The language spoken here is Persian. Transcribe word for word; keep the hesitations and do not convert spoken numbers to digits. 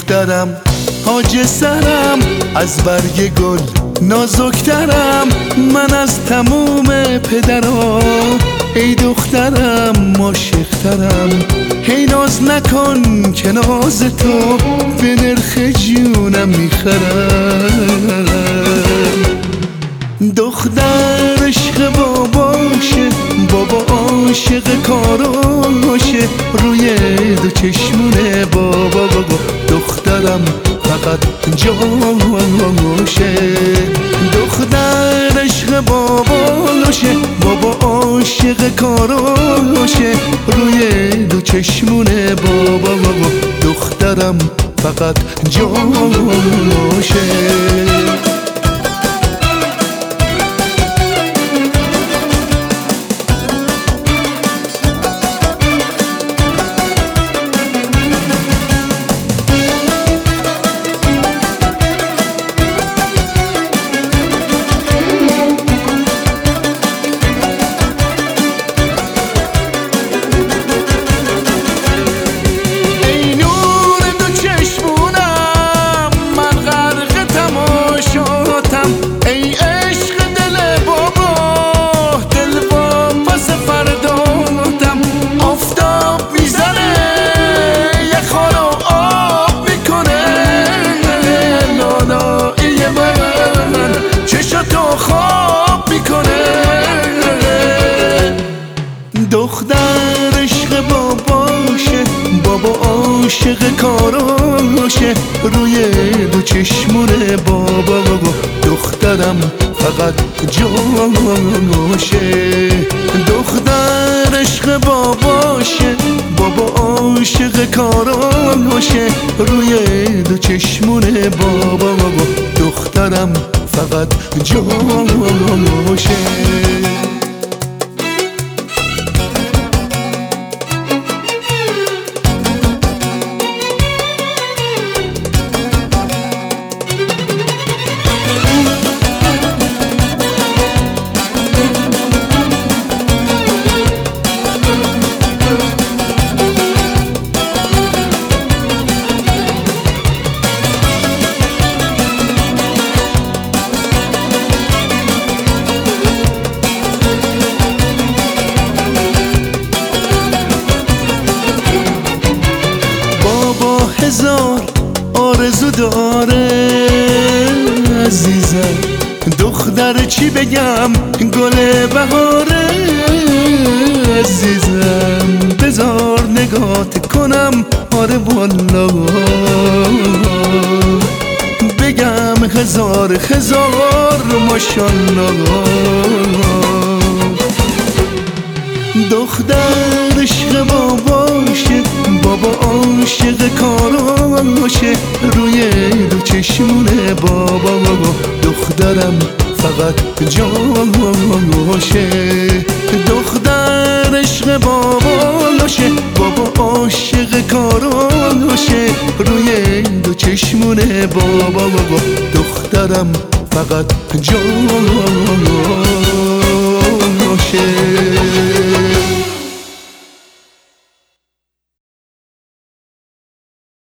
دخترم تاج سرم، از برگ گل نازکترم من از تموم پدرها. ای دخترم عاشقترم، هی ناز نکن که ناز تو به نرخ جونم میخرم. دختر عشق باباشه، بابا عاشق کاراشه، روی دو چشمونه بابا بابا دخترم فقط جاشه. دختر عشق باباشه، بابا عاشق کاراشه، روی دو چشمونه بابا بابا دخترم فقط جاشه. دختر عشق باباشه، بابا عاشق کاراشه، روی دو چشمونه بابا بابا دخترم فقط جاشه. دختر عشق باباشه، بابا عاشق کاراشه، روی دو چشمونه بابا بابا دخترم فقط جاشه. هزار آرزو داره عزیزم، دختر چی بگم گل بهاره عزیزم. بذار نگات کنم آره والا، بگم هزار هزار ماشالله. دختر عشق باباشه، بابا عاشق کاراشه، روی دو چشمونه بابا بابا دخترم فقط جاشه. دختر عشق باباشه، بابا عاشق کاراشه، روی دو چشمونه بابا بابا دخترم فقط جاشه.